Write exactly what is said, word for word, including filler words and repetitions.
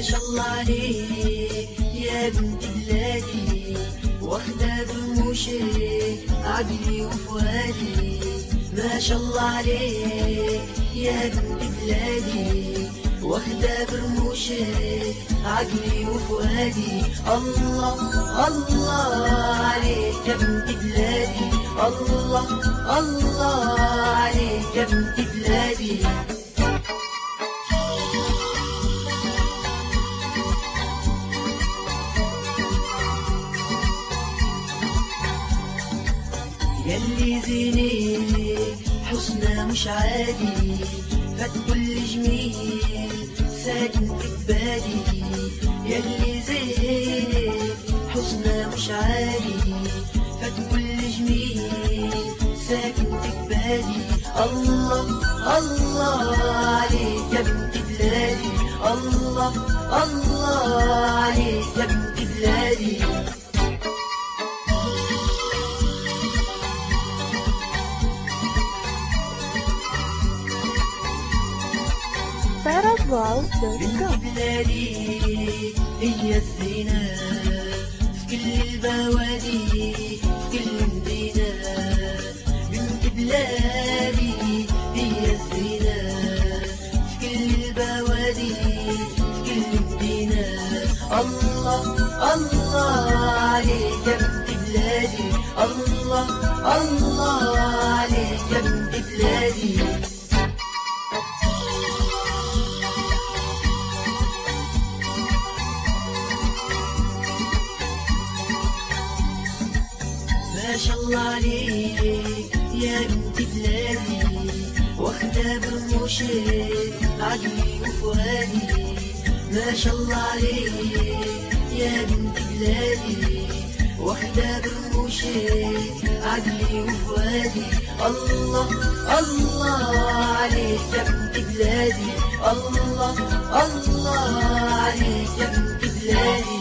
شاء الله عليك يا بنت بلادي، واخدة برموشك عقلي وفؤادي. ما شاء الله عليك يا بنت بلادي، واخدة برموشك عقلي وفؤادي. الله الله عليك يا بنت بلادي، الله الله عليك يا بنت بلادي. يلي زينك حسنى مش عادي، فات كل جميل ساكن في بالي. يلي زينك حسنى مش عادي، فات كل جميل ساكن في بالي. الله الله عليك يا بنت بلادي، الله الله عليك يا بنت بلادي. بنت بلادي هي الزينة في كل البوادي في كل مدينة. بنت بلادي هي الزينة في كل البوادي في كل مدينة. الله الله عليك يا بنت بلادي، الله الله عليك يا بنت بلادي. ما شاء الله عليك يا بنت بلادي، واخدة برموشك عقلي وفؤادي. ما شاء الله عليك يا بنت بلادي، واخدة برموشك عقلي وفؤادي. الله الله عليك يا بنت بلادي، الله الله عليك يا بنت بلادي.